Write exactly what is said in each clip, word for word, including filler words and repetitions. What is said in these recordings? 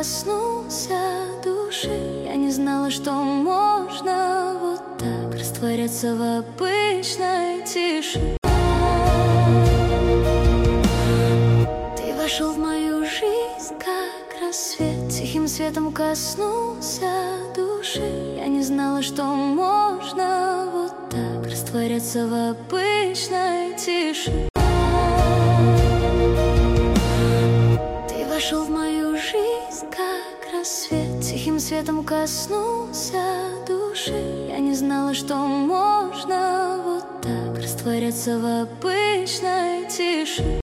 коснулся души. Я не знала, что можно вот так растворяться в обычной тиши. Ты вошел в мою жизнь, как рассвет, тихим светом коснулся души. Я не знала, что можно вот так растворяться в обычной тиши. Ты вошел в мою жизнь, как рассвет, тихим светом коснулся души. Я не знала, что можно вот так растворяться в обычной тиши.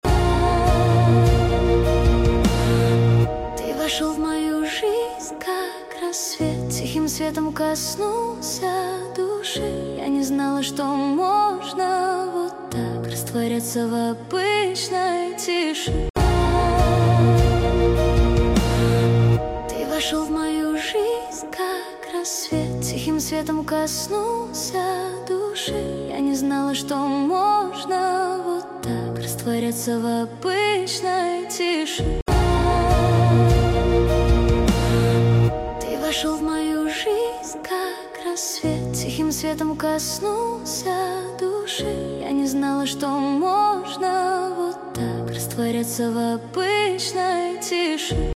Ты вошел в мою жизнь, как рассвет, тихим светом коснулся души. Я не знала, что можно вот так растворяться в обычной тиши. Ты вошел в мою жизнь, как рассвет, тихим светом коснулся души. Я не знала, что можно вот так растворяться в обычной тиши. Ты вошел в мою жизнь, как рассвет, тихим светом коснулся души. Я не знала, что можно вот так растворяться в обычной тиши.